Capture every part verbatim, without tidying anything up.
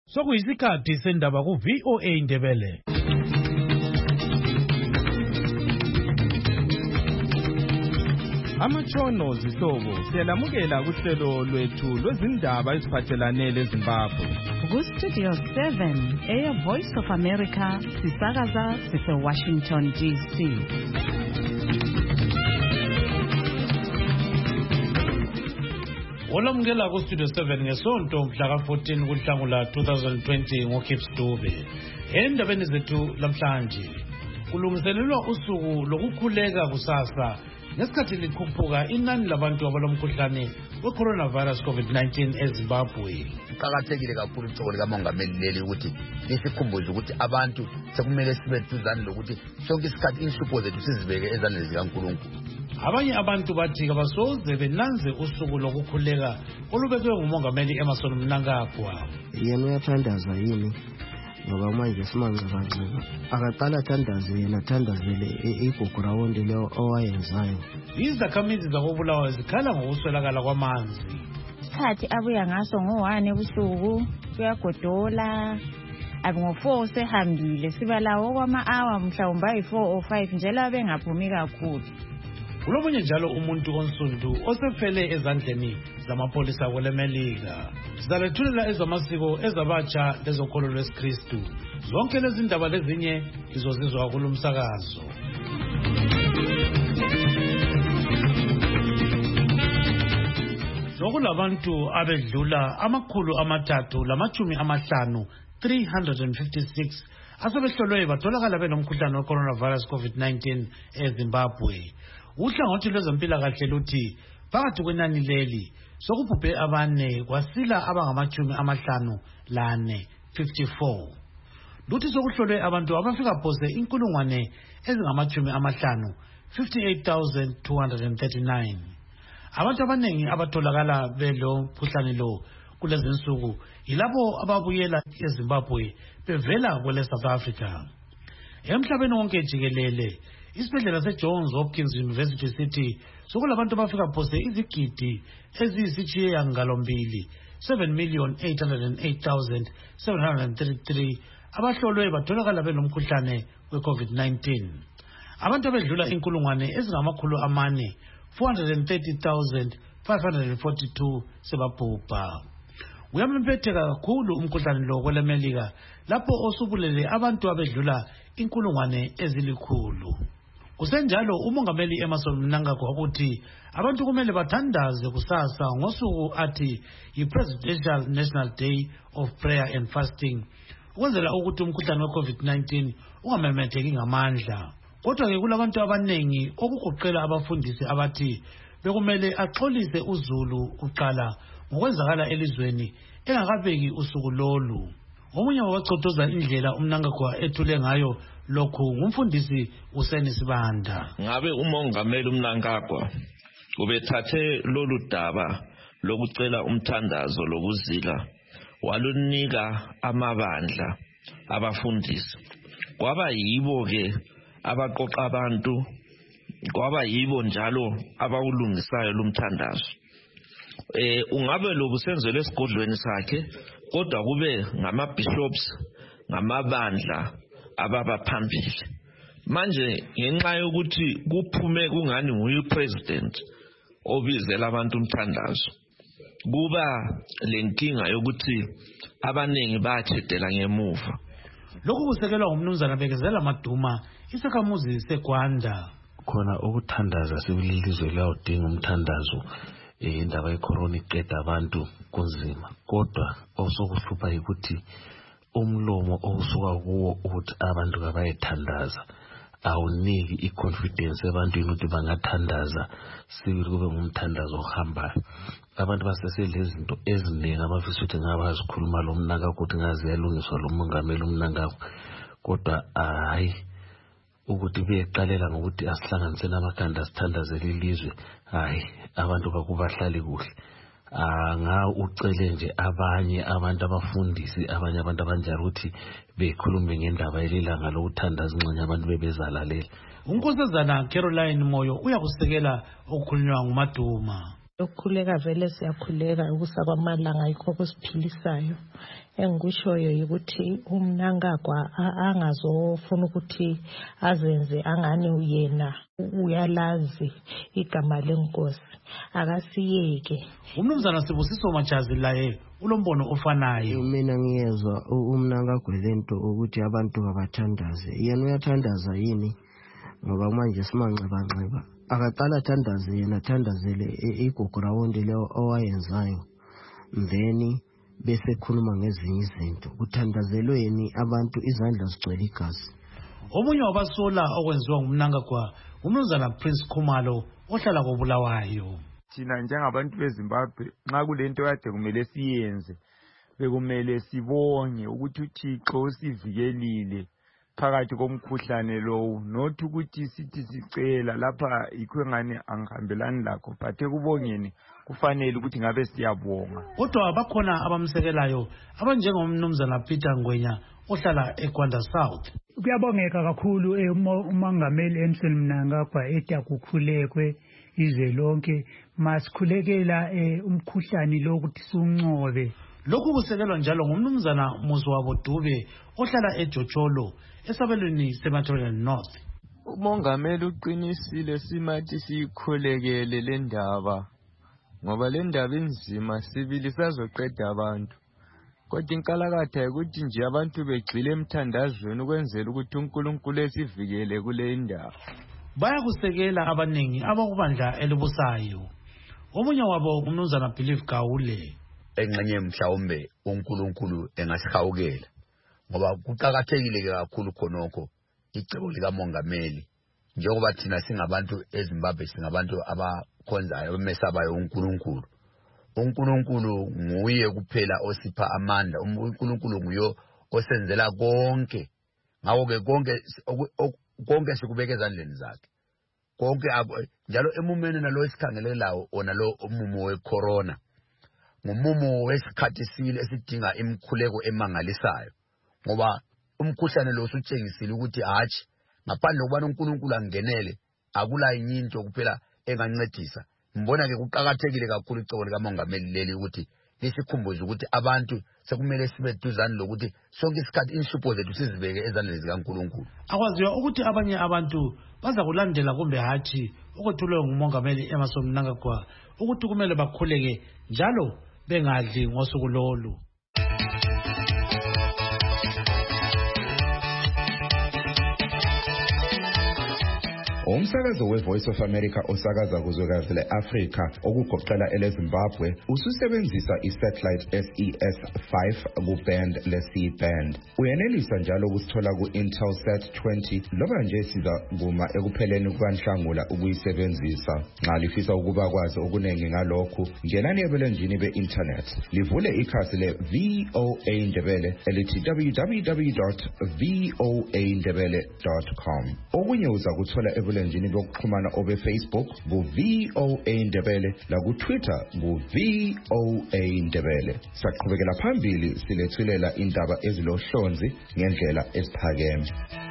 Sokuyisikhathi sendaba ku V O A Ndebele. Amatshono zihlobo siyalamukela kuhlelo lwethu lwezindaba eziphathelane leZimbabwe. Ku Studio seven, Air Voice of America, sisakaza sise Washington D C. Olamukela ku Studio seven ngesonto mhla ka fourteen kuNhlangula twenty twenty ngoKips Dube. Endabeni zethu lamhlanje kulungiselelwa usuku lokukhuleka kusasa ngesikhathi likhuphuka inani labantu abalomkhuhlane we-coronavirus COVID nineteen eZimbabwe. Kuqakathekile kakhulu uthoko likamongameli leli ukuthi lisikhumbuze ukuthi abantu sekumele sibe duzane lokuthi sonke isikhathi inhlupho zethu sizibeke ezandleni zikaNkulunkulu. Abanye abantu bathi kabasoze benanze usuku lokukhuleka olubekwe ngumongameli Emmerson Mnangagwa. Yena uyathandaza yini ngoba manje simancabanca akaqala athandaze yena athandazele igograwundi leyo owayenzayo. Izakhamizi zakobulawayo zikhala ngokuswelakala kwamanzi. Isikhathi abuya ngaso ngo-one ebusuku kuyagodola ngo-four sehambile sibalawo kwama-hour mhlawumbe ayi-four or five njalo bengaphumi kakhulu. Kulomunye njalo umuntu onsundu osefele ezandleni zamapholisa kwelemelika. Sizalethulela ezamasiko ezabatsha lezokholo lwesikristu. Zonke lezi ndaba lezinye izozizwa kulo msakazo. Sokulabantu abedlula amakhulu amathathu lamachumi amahlanu three hundred fifty-six asebehlolwe batholakala benomkhuhlane we-coronavirus COVID nineteen eZimbabwe. Uhlangothi lwezempilakahle luthi phakathi kwenani leli sokubhubhe abane kwasila abangamachumi amahlanu lane fifty-four. Luthi sokuhlolwe abantu abafika phose inkulungwane ezingamachumi amahlanu fifty-eight thousand two hundred thirty-nine. Abantu abanengi abatholakala belo mkhuhlane lo kulezi insuku yilabo ababuyela eZimbabwe bevela kwele South Africa. Emhlabeni wonke jikelele isibhedlela seJohns Hopkins University City sokulabantu abafika phose izigidi eziyisitshiye ngalombili seven million eight hundred eight thousand seven hundred thirty-three abahlolwe batholakala benomkhuhlane we-COVID nineteen. Abantu abedlula inkulungwane ezingamakhulu amane four hundred thirty thousand five hundred forty-two sebabhubha. Uyamempetheka kakhulu umkhuhlane lo kwelemelika lapho osubulele abantu abedlula inkulungwane ezilikhulu. Kusenjalo umongameli Emmerson Mnangagwa ukuthi abantu kumele bathandaze kusasa ngosuku athi yi-Presidential National Day of Prayer and Fasting ukwenzela ukuthi umkhuhlane we-COVID nineteen ungamemetheki ngamandla. Kodwa ke kulabantu abanengi okugoqela abafundisi abathi bekumele axolise uzulu kuqala ngokwenzakala elizweni engakabeki usuku lolu. Omunye wabacotoza indlela uMnangagwa ethule ngayo lokhu ngumfundisi uSeni Sibanda. Ngabe umongameli uMnangagwa ubethathe lolu daba lokucela umthandazo lokuzila walunika amabandla abafundisi. Kwaba yibo ke abaqoqa abantu, kwaba yibo njalo abawulungisayo lumthandazo. Eh ungabe lobusenzelwe esigodlweni sakhe kodwa kube ngama-bishops ngamabandla ababa phambili. Manje ngenxa yokuthi kuphume kungani nguye president obizela abantu umthandazo kuba lenkinga yokuthi abanengi bathedela ngemuva. Lokhu kusekelwa ngumnumzana Bekezela Maduma isakhamuzi seGwanda. Khona ukuthandaza sibilizwe lawudinga umthandazo indaba yecorona iqeda abantu kunzima, kodwa osokuhlupha ukuthi umlomo osuka kuwo ukuthi abantu kabayithandaza awuniki iconfidence ebantwini ukuthi bangathandaza sibili kube ngumthandazo ohambayo. Abantu baseselezinto eziningi abafisa ukuthi ngabazikhuluma lo Mnangagwa ukuthi ngaziyalungiswa lo mongameli uMnangagwa, kodwa hayi ukuthi beqalela ngokuthi asihlanganise namakhanda sithandazele ilizwe, hayi abantu bakubahlali kuhle. Anga ucele nje abanye abantu abafundisi abanye abantu abanjalo ukuthi bekhulume ngendaba yelilanga lokuthandaza ingxenye abantu bebezalalela. Unkosazana Caroline Moyo uyakusekela okukhulunywa nguMaduma. Ukukhuleka vele siyakhuleka ukusa kwamalanga yikho kusiphilisayo. Engikushoyo ukuthi uMnangagwa angazofuna ukuthi azenze angani uyena uyalazi igama lenkosi. Akasiyeke. Umnumzana Sibusiso Majazi laye ulombono ofanayo. Mina ngiyezwa uMnangagwa lento ukuthi abantu abathandaze. Yena uyathandaza yini? Ngoba manje simanxibanxiba. Akaqala athandaze yena athandazele igograwundi leyo owayenzayo. Then bese khuluma ngezinye izinto. Kuthandazelweni abantu izandla zigcwele igazi. Omunye wabasola okwenziwa nguMnangagwa umnumzana Prince Khumalo ohlala koBulawayo. Thina njengabantu beZimbabwe nxa kulento kade kumele siyenze bekumele sibonge ukuthi uThixo usivikelile phakathi komkhuhlane lowo, not ukuthi sithi sicela lapha yikho ngani angihambelani lakho, but ekubongeni kufanele ukuthi ngabe siyabonga. Kodwa bakhona abamsekelayo abanjengomnumzana Peter Ngwenya ohlala eGwanda South. Kuyabongeka kakhulu uMongameli Emmerson Mnangagwa ethi akukhulekwe izwe lonke, masikhulekela umkhuhlane lo ukuthi suncobe. Lokhu kusekelwa njalo ngumnumzana Muzwabo Dube ohlala eJocholo esabelweni seMathole North. Umongameli uqinisile simathi sikhulekele le ndaba ngoba le ndaba inzima sibili sazoqeda abantu. Kodwa inkalakatha ukuthi nje abantu begcile emthandazweni ukwenzela ukuthi uNkulunkulu esivikele kule ndaba. Bayakusekela abaningi abakubandla elibusayo. Omunye wabo umnumzana Believe Gawule. Engxenye mhlawumbe uNkulunkulu engasihawukela ngoba kuqhakathekile kakhulu khonokho icebo lika mongameli njengoba thina singabantu eZimbabwe singabantu abakhonzayo bemesabayo uNkulunkulu. uNkulunkulu nguye kuphela osipha amandla. uNkulunkulu nguye osenzela konke. Ngawo ke konke konke sikubeka ezandleni zakhe. Konke njalo emumeni nalo esikhangelelayo ona lo umumo wecorona. Ngumumo wesikhathi sibili esidinga imkhuleko emangalisayo. Ngoba umkhuhlane lo usutshengisile ukuthi hatshi ngaphandle kokubana uNkulunkulu angenele akula inyinto kuphela engancedisa. Mbona ke kuqhakathekile kakhulu icebo lika mongameli leli ukuthi lisikhumbuze ukuthi abantu sekumele sibe duzane lokuthi sonke isikhathi inhlupho zethu sizibeke ezandleni zikaNkulunkulu. Akwaziwa ukuthi abanye abantu baza kulandela kumbe hatshi okuthulwe ngumongameli Emmerson Mnangagwa ukuthi kumele bakhuleke njalo bengadli ngosuku lolu. Umsakazo weVoice of America osakaza kuzwekazi le-Afrika okugoqela eleZimbabwe ususebenzisa isatellite S E S five kuband le-C band. Uyenelisa njalo ukusithola ku-Intelsat twenty loba nje siza kuma ekupheleni kukaNhlangula ukuyisebenzisa. Nxa lifisa ukuba kwazi okuningi ngalokhu, ngenani ebulenjini be-internet. Livule ikhasi le-V O A Ndebele elithi w w w dot voa ndebele dot com. Okunye uza kuthola ebulenjini njini bokuxhumana obe Facebook ku V O A Ndebele la ku Twitter ku V O A Ndebele. Saqhubekela phambili silethulela indaba ezilohlonzi ngendlela esiphakeme.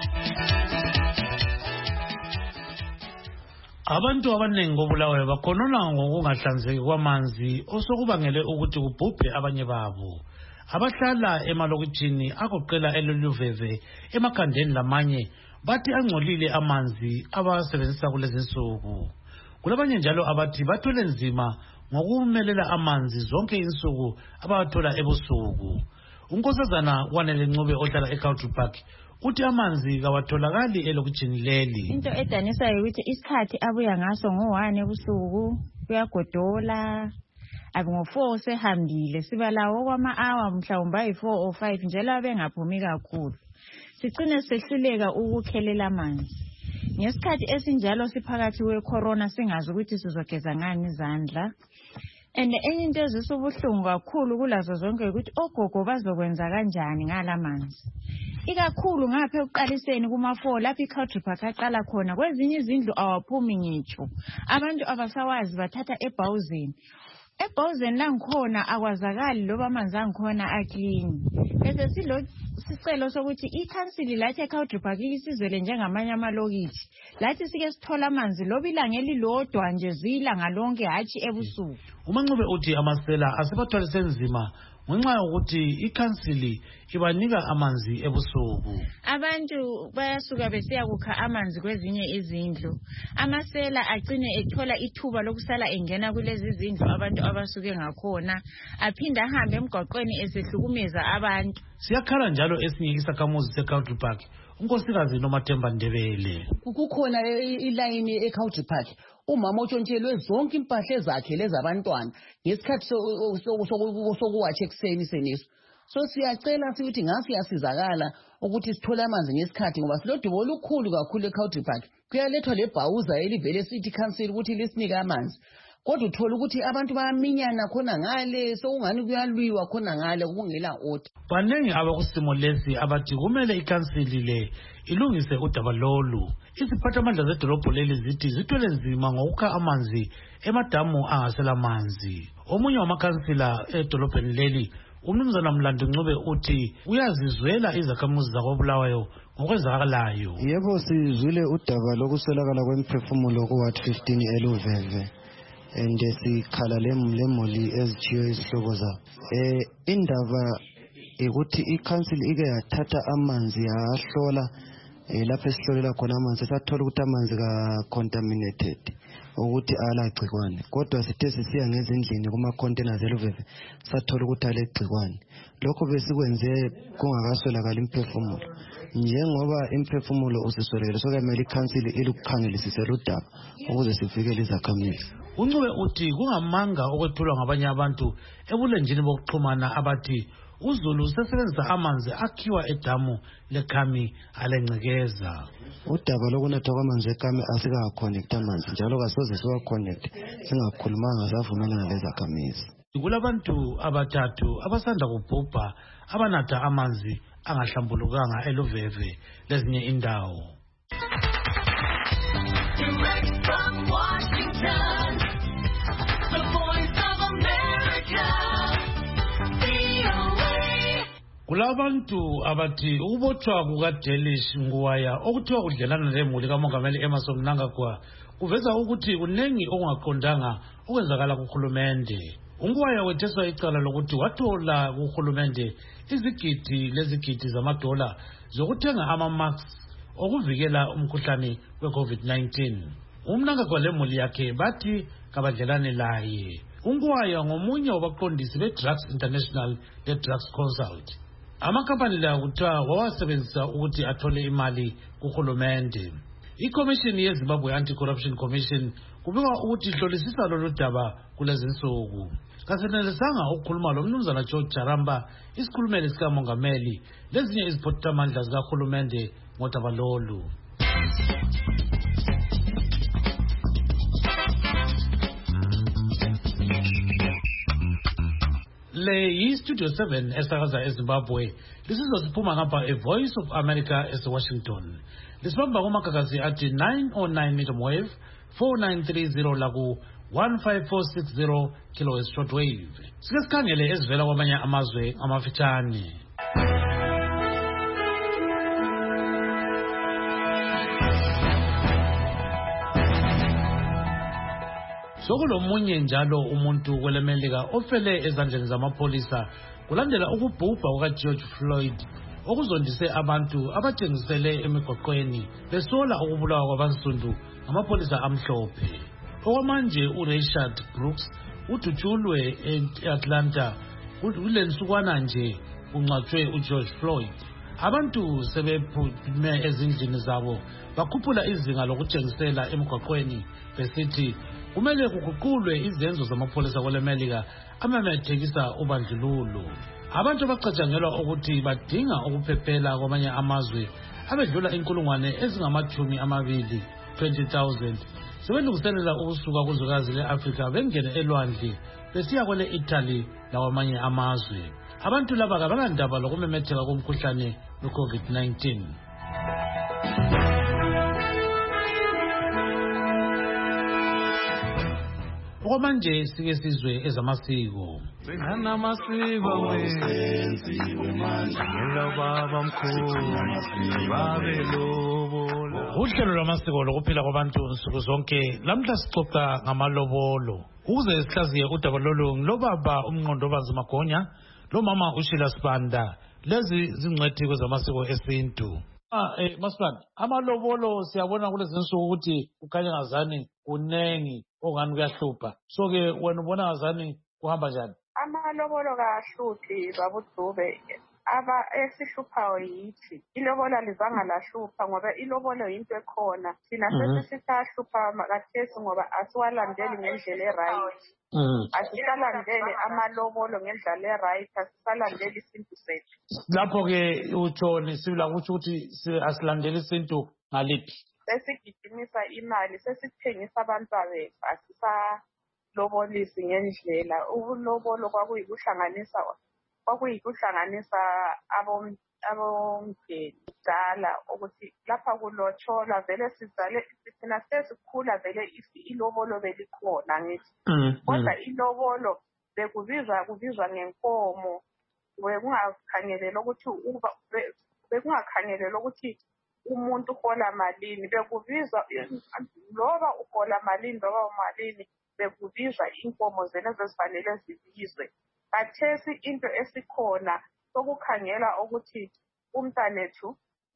Abantu abaningi koBulawayo bakhonona ngokungahlanzeki kwamanzi osokubangele ukuthi kubhubhe abanye babo. Abahlala emalokitshini agoqela eLuluveve emakhandeni lamanye bathi angcolile amanzi abasebenzisa kulezi insuku. Kulabanye njalo abathi bathwele nzima ngokumelela amanzi zonke insuku abathola ebusuku. Unkosazana Wanele Ncube ohlala eCountry Park uthi amanzi kawatholakali elokitshini leli. Into edanisa ukuthi isikhathi abuya ngaso ngo-one ebusuku kuyagodola, abe ngo-four sehambile, siba lawo kwama-hour mhlawumbe ayi-four or five njalo abengaphumi kakhulu. Sicine sehluleka ukukhelela amanzi. Ngesikhathi esinjalo siphakathi kwecorona singazi ukuthi sizogeza ngani izandla. And enye into ezisa ubuhlungu kakhulu kulazo zonke ukuthi ogogo bazokwenza kanjani ngalamanzi. Ikakhulu ngapha ekuqaliseni kuma-four lapho iCountry Park aqala khona, kwezinye izindlu awaphumi ngitsho. Abantu abasawazi bathatha ebhawuzini. ebhawuzeni langikhona akwazakali loba amanzi angikhona aklini. Bese silo sicelo sokuthi ikhansili lathi eCountrypark isizwele njengamanye amalokithi. Lathi sike sithola amanzi loba ilanga elilodwa nje zwila ngalonke hathi ebusuku. uMancube uthi amasela asebathwalise nzima ngenxa yokuthi ikhansili ibanika amanzi ebusuku. Abantu bayasuka besiya kukha amanzi kwezinye izindlu. Amasela agcine ethola ithuba lokusala engena kulezi izindlu abantu abasuke ngakhona, aphinda ahambe emgwaqweni esehlukumeza abantu. Siyakhala njalo esinye isakhamuzi seCountrypark, unkosikazi Nomathemba Ndebele. Kukhona ilayini eCountrypark. Umama otshontshelwe zonke impahla ezakhe lezabantwana ngesikhathi sokuwatsha ekuseni seneso. So siyacela sithi ngasi yasizakala ukuthi sithole amanzi ngesikhathi ngoba silodubo olukhulu kakhulu eCountrypark. Kuyalethwa lebhawuza elivele City Council ukuthi lisinike amanzi. Kodwa uthola ukuthi abantu bayaminyana khona ngale sokungani kuyalwiwa khona ngale kungela order. Baningi abakusimo lesi abathi kumele ikhansili le ilungise udaba lolu. Iziphathamandla zedolobho leli zithi zithwele nzima ngokukha amanzi emadamu angasela manzi. Omunye wamakhansila edolobheni leli uMnumzana Mlando Ncube uthi uyazizwela izakhamuzi zakoBulawayo ngokwenzakalayo. Yebo sizwile udaba lokuswelakala kwemphefumulo ku-Ward fifteen eLuveve. And sikhala lemoli ezithiyo izihlobo zabo. Eh indaba ukuthi ikhansili ike yathatha amanzi yahlola lapho esihlolela khona amanzi sathola ukuthi amanzi ka contaminated ukuthi alagcikwane. Kodwa sithe sisiya ngezindlini kuma containers eLuveve sathola ukuthi alegcikwane. Lokho besikwenze kungakaswelakala imphefumulo. Njengoba imphefumulo usiswelekile sokumele ikhansili ilukukhangelisise ludaba ukuze sivikele izakhamizi. uNcube uthi kungamanga okwethulwa ngabanye abantu ebulenjini bokuxhumana abathi uZulu usebenzisa amanzi akhiwa edamu leKhami alencekeza. Udaba lokunatha kwamanzi eKhami asikakhonnect amanzi njalo kasoze siwa connect singakhulumanga savumelana lezakhamizi. Kulabantu abathathu abasanda kubhubha abanatha amanzi angahlambulukanga eLuveve lezinye indawo. Kulabantu abathi ukubotshwa kukaDelish Nguwaya okuthiwa kudlelana lemuli kaMongameli Emmerson Mnangagwa kuveza ukuthi kunengi okungaqondanga okwenzakala kuhulumende. uNguwaya wetheswa icala lokuthi wathola kuhulumende izigidi lezigidi zamadola zokuthenga ama-masks okuvikela umkhuhlane we-COVID nineteen. uMnangagwa lemuli yakhe bathi kabadlelane laye. uNguwaya ngomunye wabaqondisi be-Drugs International le-Drugs Consult. Amakampani la kuthiwa wawasebenzisa ukuthi athole imali kuhulumende. Ikomishini yeZimbabwe Anti-Corruption Commission kubikwa ukuthi ihlolisisa lolu daba kulezi nsuku. Kasenelisanga ukukhuluma lo Mnumzana George Jaramba, isikhulumeli sikamongameli lezinye iziphathamandla zikahulumende ngodaba lolu. Le yi-Studio seven esakaza eZimbabwe lisizwa siphuma ngapha eVoice of America eseWashington. Lisibamba kumagagasi athi nine oh nine medium wave, four nine three zero laku one five four six zero kilohertz shortwave. Sike sikhangele ezivela kwamanye amazwe amafitshane. Sokulomunye njalo umuntu kwelemelika ofele ezandleni zamapolisa kulandela ukubhubha kukaGeorge Floyd okuzondise abantu abathengisele emigwaqweni besola ukubulawa kwabansundu ngamapolisa amhlophe. Okwamanje uRichard Brooks udutshulwe eAtlanta kulensukwana nje kungcwatshwe uGeorge Floyd. Abantu sebephume ezindlini zabo bakhuphula izinga lokuthengisela emigwaqweni besithi kumele kuguqulwe izenzo zamapolisa kwelemelika amemethekisa ubandlululo. Abantu bacatshangelwa ukuthi badinga ukuphephela kwamanye amazwe abedlula inkulungwane ezingamachumi amabili twenty thousand sebelungiselela ukusuka kuzwekazi le-Afrika bengene elwandle besiya kwele Italy lawamanye amazwe. Abantu laba kabalandaba lokumemetheka komkhuhlane we-COVID nineteen. okwamanje sike sizwe ezamasiko. Singanamasiko wenziwe manje ngilobaba mkhulu babelobola. Uhlelo lwamasiko lokuphila kwabantu nsuku zonke lamhla sixoxa ngamalobolo. Ukuze sihlaziye udaba lolu ngilobaba umnqondobazi Magonya lo mama uShila Sibanda lezi zingcwethi kwezamasiko esintu. Ah eh Masibanda, amalobolo siyabona kulezi nsuku ukuthi ukhanya ngazani kunengi ongani kuyahlupha. So ke wena ubona ngazani kuhamba njani? Amalobolo kahluphi babudube aba esihluphayo yithi ilobolo lizanga lahlupha ngoba ilobolo into ekhona thina sesisihlupha makathesi ngoba asiwalandeli ngendlela eright. Asisalandele amalobolo ngendlela eright, asisalandeli isintu sethu. Lapho ke utshoni sibila ukuthi ukuthi asilandele isintu ngaliphi? Sesigidimisa imali, sesithengisa abantwana bethu, asisalobolisi ngendlela. Ulobolo kwakuyikuhlanganisa kwakuyikuhlanganisa abomndeni kudala ukuthi lapha kulotsholwa vele sizale thina sesikhula vele ilobolo belikhona ngithi. Kodwa ilobolo bekubizwa kubizwa ngenkomo, bekungakhangelela ukuthi uba bekungakhangelela ukuthi umuntu uhola malini, bekubizwa loba uhola malini loba umalini bekubizwa inkomo zena ezifanele zibizwe. Kathesi into esikhona sokukhangela ukuthi umntanethu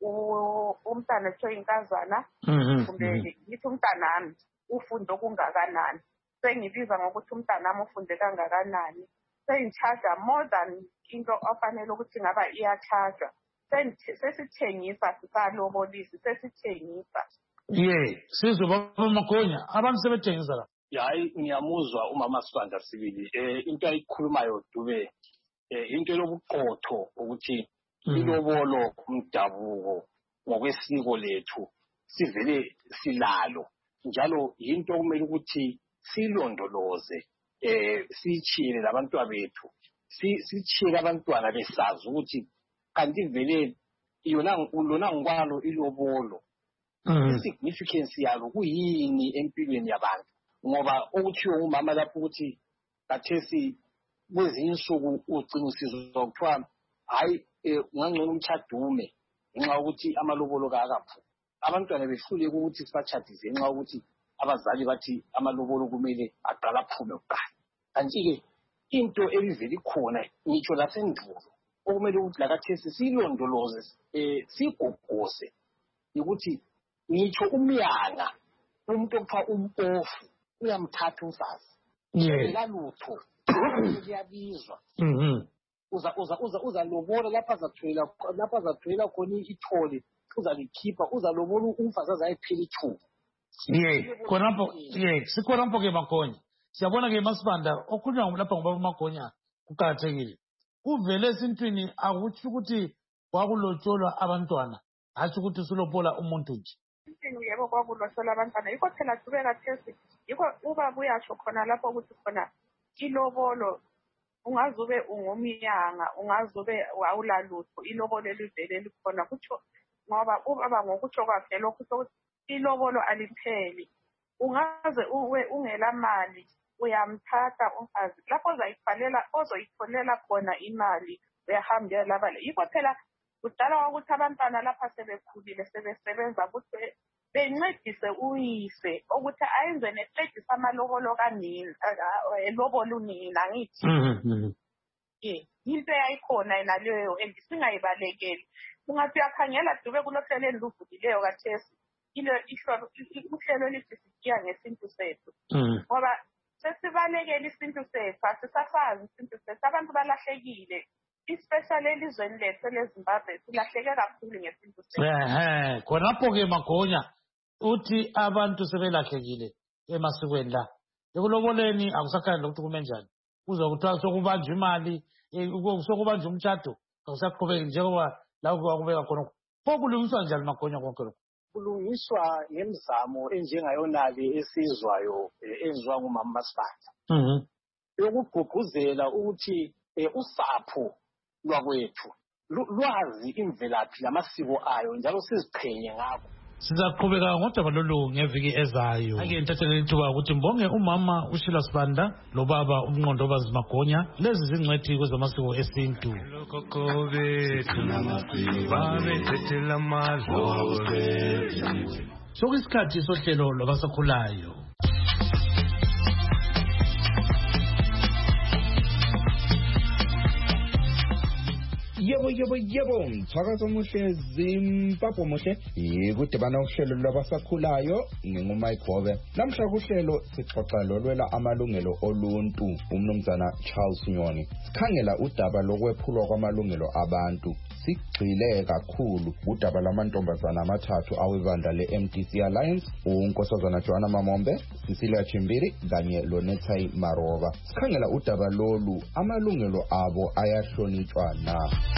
umntanethu inkazana kumbe ngithi umntanami ufunda okungakanani, sengibiza ngokuthi umntanami ufunde kangakanani, sengicharge more than into ofanele ukuthi ngaba iyacharge. Sesithengisa sisalobolisi, sesithengisa. Ye sizwe baba Magonya abantu sebethengisa la. Hayi ngiyamuzwa umama Sibanda sibili eh into ayikhulumayo Dube eh into lobuqotho ukuthi ilobolo umdabuko ngokwesiko lethu sivele silalo njalo into kumele ukuthi silondoloze eh sichile labantwana bethu sichile abantwana besazi ukuthi kanti vele yona lona ngwalo ilobolo significance yalo kuyini empilweni yabantu ngoba ukuthiwa umama lapho ukuthi kathesi kwezinye insuku uqinisizwa ukuthiwa hayi ungangcono umchadume ngenxa ukuthi amalobolo kakaphu abantwana behlule ukuthi sibachadise ngenxa ukuthi abazali bathi amalobolo kumele aqala aphume kuqala. Kanti-ke into ebivele ikhona ngitsho lasendulo okumele ukuthi lakathesi silondoloze um sigogose ukuthi ngitsho umyanga umuntu okuthiwa umpofu uyamthatha umfazi elalutho liyabizwa uza uza uza uzalobola lapha azatholela lapha azatholela khona ithole uzalikhipha uzalobola umfazi azayiphela ithuba. Ye khonapho ye sikhonapho ke Magonya siyabona ke Masibanda okhulunywa lapha ngobaba Magonya kuqakathekile kuvele esintwini akuthi ukuthi kwakulotsholwa abantwana hatshi ukuthi silobola umuntu nje. Yebo kwakulotsholwa abantwana yikho phela Dube kathesi yikho uba buyasho khona lapho ukuthi khona ilobolo ungazube ungumyanga ungazube awulalutho ilobolo elivele likhona kutsho ngoba ubaba ngokutsho kwakhe lokhu ukuthi ilobolo alipheli. Ungaze uwe ungela mali uyamthatha umfazi lapho ozayifalela ozoyitholela khona imali uyahambela labale. Yikho phela kudala ukuthi abantwana lapha sebekhulile sebesebenza ukuthi bencedise uyise ukuthi ayenze necedise amalobolo kanini elobolo unina ngithi eh into yayikhona yena leyo endisingayibalekeli. Ungathi uyakhangela Dube kulohlelo endivulileyo kathesi ile ihlolo uhlelo lisisiya ngesintu sethu ngoba sesibalekela isintu sethu asisafazi isintu sethu abantu balahlekile especially elizweni lethu leZimbabwe silahleke kakhulu ngesintu sethu. Ehe khonapho ke Magonya uthi abantu sebelahlekile emasikweni la ekuloboleni akusakhanda ukuthi kume njani kuze kuthiwa sokubanjwa imali sokubanjwa umtshado akusaqhubeki njengoba la kwakubeka khona pho kulungiswa njani Magonya konke lokho? Kulungiswa ngemizamo enjengayonale esizwayo enziwa ngumama Sibanda yokugqugquzela ukuthi usapho lwakwethu lwazi imvelaphi lamasiko ayo njalo siziqhenye ngakho Sizaqhubeka ngodaba lolu ngeviki ezayo. Ake ngithathele ithuba ukuthi mbonge umama uShila Sibanda lobaba uMnqondo Bazimagonya lezi zingcwethi kwezamasiko esintu. Sokuyisikhathi sohlelo lwabasakhulayo. Yebo yebo yebo mthakazo omuhle Zimbabwe muhle ikudibana uhlelo lwabasakhulayo nginguMike Gobe namhla kuhlelo sixoxa lolwela amalungelo oluntu umnumzana Charles Nyoni sikhangela udaba lokwephulwa kwamalungelo abantu sigxile kakhulu udaba lamantombazana amathathu awebandla le-M D C Alliance uNkosazana Joanna Mamombe Cecilia Chimbiri kanye loNetsai Maroba sikhangela udaba lolu amalungelo abo ayahlonitshwa na.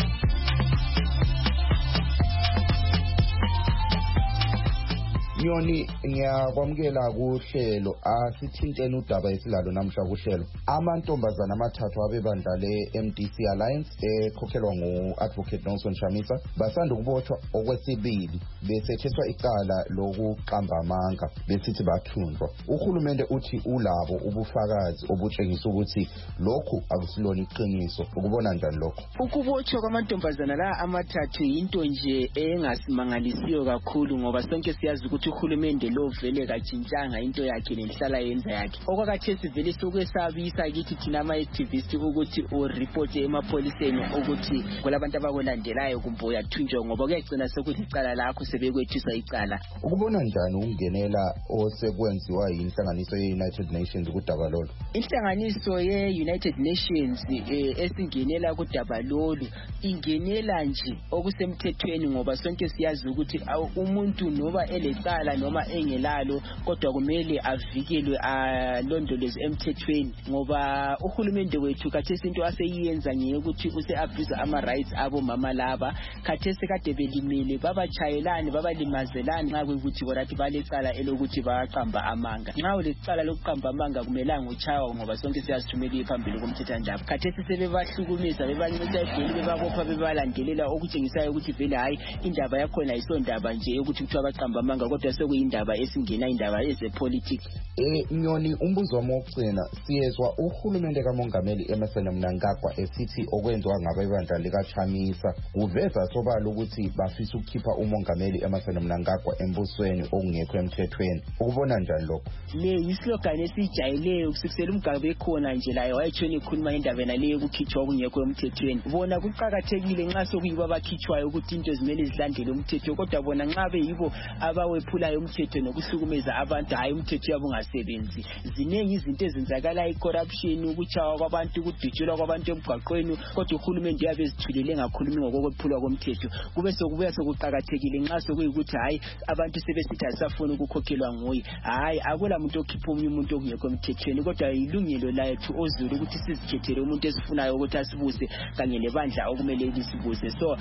Nyoni ngiyakwamukela kuhlelo asithintene udaba esilalo namhla kuhlelo amantombazana amathathu abebandla le-M D C Alliance ekhokhelwa ngu-Advocate Nelson Shamisa basanda ukubotshwa okwesibili besetheswa icala lokuqamba amanga besithi bathunjwa. Uhulumende uthi ulabo ubufakazi obutshengisa ukuthi lokhu akusilona iqiniso. Ukubona njani lokho? Ukubotshwa kwamantombazana la amathathu yinto nje engasimangalisiyo kakhulu ngoba sonke siyazi ukuthi uhulumende lo vele kajintshanga into yakhe nenhlala yenza yakhe. Okwakhathesi vele sokwesabisa kithi thina ama-activist ukuthi ureport emapoliseni ukuthi kulabantu abakulandelayo kumbe uyathunjwa ngoba kuyagcina sokuthi icala lakho sebekwethisa icala. Ukubona njani ukungenela osekwenziwa yinhlanganiso ye-United Nations kudaba lolu? Inhlanganiso ye-United Nations eh, esingenela kudaba lolu ingenela nje okusemthethweni ngoba sonke siyazi ukuthi umuntu noba elecala noma engelalo kodwa kumele avikelwe alondolozwe emthethweni ngoba uhulumende wethu khathesi into aseyiyenza ngeyokuthi use-abuse ama-rights abo mama laba khathesi kade belimele babachayelani babalimazelani nxa kuyikuthi borathi balecala elokuthi baqamba amanga. Nxa ulecala lokuqamba amanga kumelanga uchawa ngoba sonke siyazithumela phambili komthethwandaba. Khathesi sebebahlukumeza bebancisa ebheli bebabopha bebalandelela okutshengisayo ukuthi vele hayi indaba yakhona ayisondaba nje ukuthi kuthiwa baqamba amanga kodwa sekuyindaba esingena indaba ezepolitics. Eh Nyoni umbuzo wami wokugcina siyezwa uhulumende kaMongameli Emmerson Mnangagwa esithi okwenziwa ngabebandla likaChamisa kuveza sobala ukuthi bafisa ukukhipha uMongameli Emmerson Mnangagwa embusweni okungekho emthethweni. Ukubona njani lokho? Le yislogan esijayeleyo kusukela umgabe ekhona nje layo wayetshoni ikhuluma indaba naleyo ukukhitshwa okungekho emthethweni. Bona kuqhakathekile nxa sokuyibo abakhitshwayo ukuthi into zimele zilandele umthetho kodwa bona nxa beyibo abawephulayo umthetho nokuhlukumeza abantu hayi umthetho yabo ungasebenzi. Zinengi izinto ezenzakala i-corruption ukuchawa kwabantu ukudutshulwa kwabantu emgwaqweni kodwa uhulumende yabe ezithulele ngakhulumi ngokwephulwa komthetho. Kube sokubuya sokuqhakathekile nxa sokuyikuthi hayi abantu sebesithi asafuna ukukhokhelwa nguye. Hayi akula muntu okhipha omunye umuntu okungekho emthethweni kodwa ilungelo lethu ozulu ukuthi sizikhethele umuntu esifunayo ukuthi asibuse kanye lebandla okumele lisibuse. So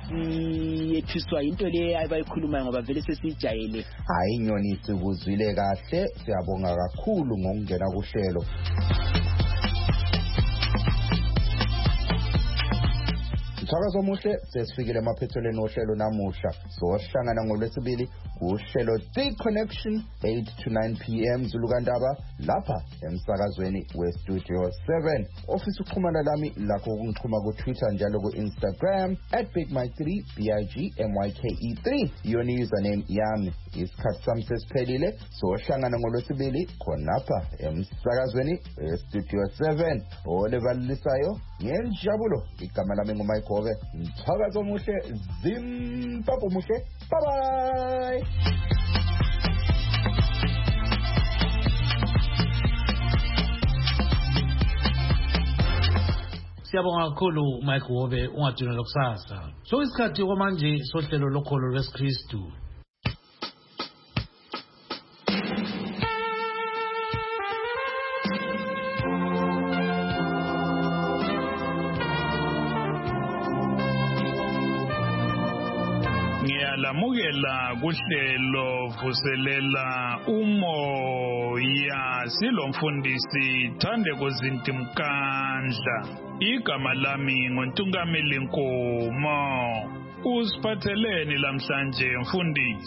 asiyethuswa into le abayikhulumayo ngoba vele sesijayele. Hayi Nyoni sikuzwile kahle siyabonga kakhulu ngokungena kuhlelo. Mthakazo omuhle sesifikile emaphethelweni ohlelo namuhla sohlangana ngolwesibili uhlelo The Connection eight to nine p m Zulukandaba lapha emsakazweni weStudio seven. Ofisa ukuxhumana lami lakho ukungixhuma ku Twitter njalo ku Instagram at big mike three b i g m y k e three yona username yami. Isikhathi sami sesiphelile sohlangana ngolwesibili khonapha emsakazweni weStudio seven. Olevalisayo ngenjabulo igama lami nguMike Gobe. Mthakazo omuhle Zimbabwe muhle. Bye bye. Siyabonga kakhulu Mike Gobe ungadinwa lokusasa. So isikhathi kwamanje sohlelo lokholo lwesikristu. Lamukela kuhlelo vuselela umoya silomfundisi Thandeko Zintimkandla. Igama lami ngoNtungameli Nkomo. Usiphatheleni lamhlanje mfundisi?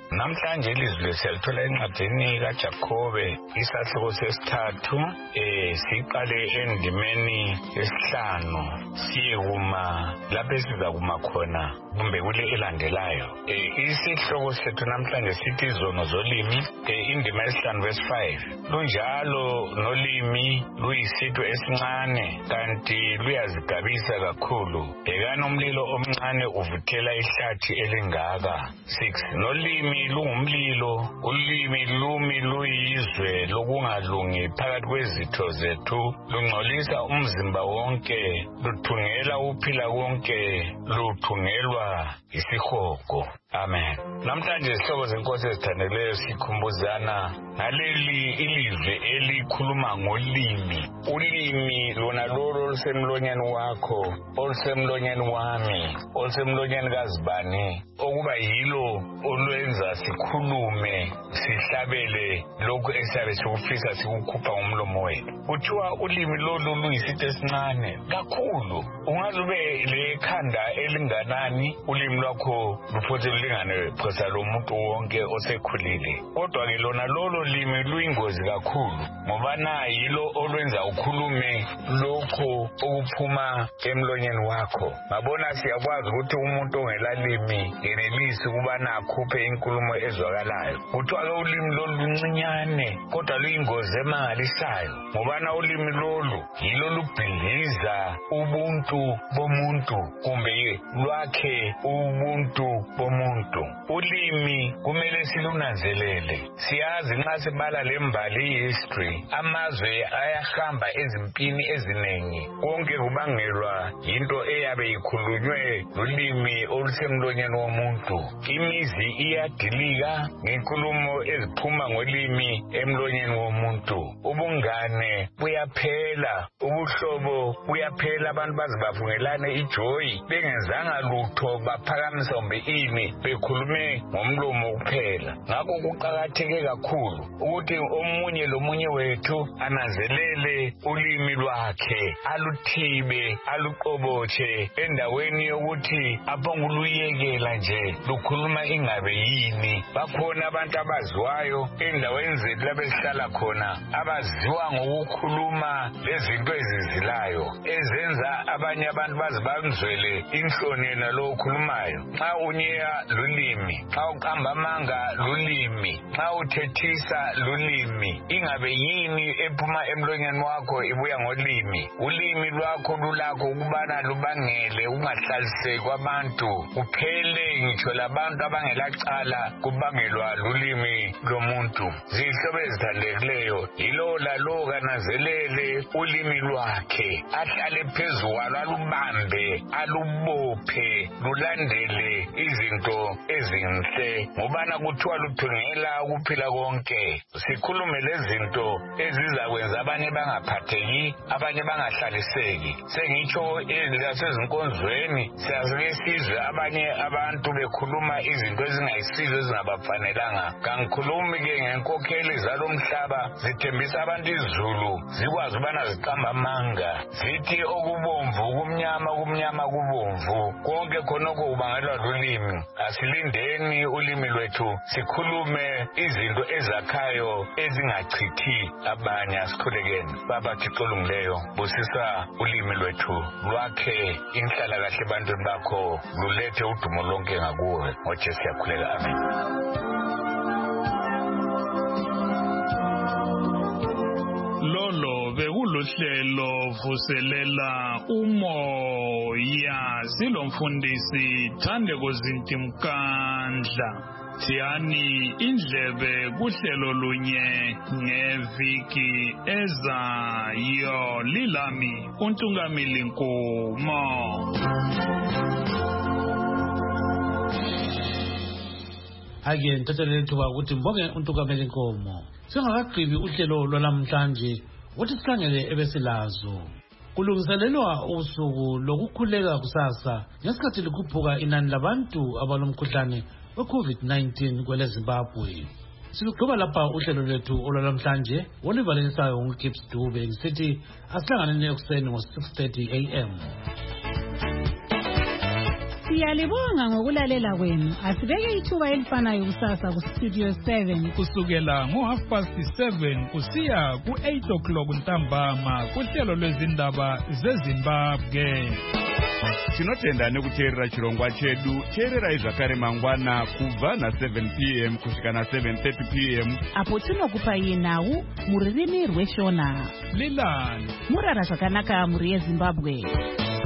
namhlanje ilizwi lesiyalithola encwadini kaJakobe isahluko sesithathu eh siqale endimeni yesihlanu siyekuma lapho esiza kuma khona kumbe kule elandelayo. eh isihloko sethu namhlanje sithi izono zolimi, eh indima yesihlanu verse five. Lunjalo nolimi luyisitho esincane kanti luyazigabisa kakhulu. Bhekana umlilo omncane uvuthela ihlathi elingaka. six. Nolimi lungumlilo, ulimi lumi luyizwe lokungalungi phakathi kwezitho zethu, lungcolisa umzimba wonke, luthungela uphila konke, luthungelwa isihogo. Amen. Namhlanje isihlobo zenkosi ezithandeleyo sikhumbuzana ngaleli ilizwe elikhuluma ngolimi. Ulimi lona lolo olusemlonyeni wakho, olusemlonyeni wami, olusemlonyeni kazibani, okuba yilo olwenza sikhulume, sihlabele lokhu esiyabe sikufisa sikukhupha ngomlomo wethu. Kuthiwa ulimi lolu luyisitho esincane kakhulu. Ungaze ube lekhanda elinganani, ulimi lwakho luphose lingane phosa lomuntu wonke osekhulile. Kodwa ke lona lolo limi luyingozi kakhulu ngoba na yilo olwenza ukhulume lokho okuphuma emlonyeni wakho. Ngabona siyakwazi ukuthi umuntu ongelalimi yenelisi ukubana akhuphe inkulumo ezwakalayo. Kuthiwa ke ulimi lolu luncinyane kodwa luyingozi emangalisayo ngoba na ulimi lolu yilo lubhidliza ubuntu bomuntu kumbe lwakhe ubuntu bomuntu. Ulimi kumele silunanzelele. Siyazi nxa sibala lembali history, amazwe ayahamba ezimpini ezinengi, konke kubangelwa into eyabe ikhulunywe ulimi olusemlonyeni womuntu. Imizi iyadilika ngenkulumo eziphuma ngolimi emlonyeni womuntu. Ubungane buyaphela, ubuhlobo buyaphela, abantu bazibafungelane ijoy bengenzanga lutho, baphakamisa kumbe ini bekhulume ngomlomo kuphela. Ngakho kuqakatheke kakhulu ukuthi omunye lomunye wethu ananzelele ulimi lwakhe, aluthibe, aluqobotshe endaweni yokuthi aphonguluyekela nje lukhuluma ingabe yini. Bakhona abantu abaziwayo endaweni zethu lapho esihlala khona abaziwa ngokukhuluma lezinto ezizilayo ezenza abanye abantu bazibanzwele inhloni nalo okhulumayo. Xa unyeya lulimi, xa uqamba amanga lulimi, xa uthethisa lulimi, ingabe yini ephuma emlonyeni wakho ibuya ngolimi. Ulimi lwakho lulakho ukubana lubangele ungahlaliseki kwabantu, kuphele ngitsho labantu abangelacala kubangelwa lulimi lomuntu. Zihlobo ezithandeleyo, yilo lalo kananzelele ulimi lwakhe, ahlale phezu kwalo, alubambe, alubophe, lulandele izinto ezinhle ngobana kuthiwa luthungela ukuphila konke. Sikhulume lezinto ezizakwenza abanye bangaphatheki, abanye bangahlaliseki. Sengitsho ezinkonzweni siyazike sizwe abanye abantu bekhuluma izinto ezingayisizo ezingabafanelanga. Kangikhulumi ke ngenkokheli zalomhlaba zithembisa abantu izulu zikwazi ubana ziqamba amanga, zithi okubomvu kumnyama, kumnyama kubomvu, konke khonoko kubangelwa lulimi. Asilindeni ulimi lwethu sikhulume izinto ezakhayo ezingachithi abanye. Asikhulekeni. Baba Thixo olungileyo, busisa ulimi lwethu, lwakhe inhlala kahle ebantwini bakho, lulethe udumo lonke ngakuwe. Ngojesu siyakhuleka. Amen. Lolo bekuluhlelo vuselela umoya, silomfundisi Thandeko Zintimkandla. Thiyani indlebe kuhlelo lunye ngeviki ezayo. Lilami uNtungamili Nkomo. Ake ntathelele thuba ukuthi mbonge uNtungamili Nkomo. Singakagqibi uhlelo lwalamhlanje ukuthi sikhangele ebesilazo. Kulungiselelwa usuku lokukhuleka kusasa ngesikhathi likhuphuka inani labantu abalomkhuhlane we-COVID nineteen kwele Zimbabwe. Siluqhuba lapha uhlelo lwethu olwalamhlanje olivalisayo uGibbs Dube ngisithi asihlanganeni ekuseni ngo six thirty a m Siyalibonga ngokulalela kwenu. Asibeke ithuba elifanayo kusasa ku Studio seven kusukela ngo half past seven kusiya ku eight o'clock ntambama kuhlelo lwezindaba zeZimbabwe. Tinotenda nekuteerera chirongwa chedu. Teerera zvakare mangwana kubva na seven p m kusvika na seven thirty p m apo tinokupai nhau mururimi rweshona. Lilani murara zvakanaka muri yeZimbabwe.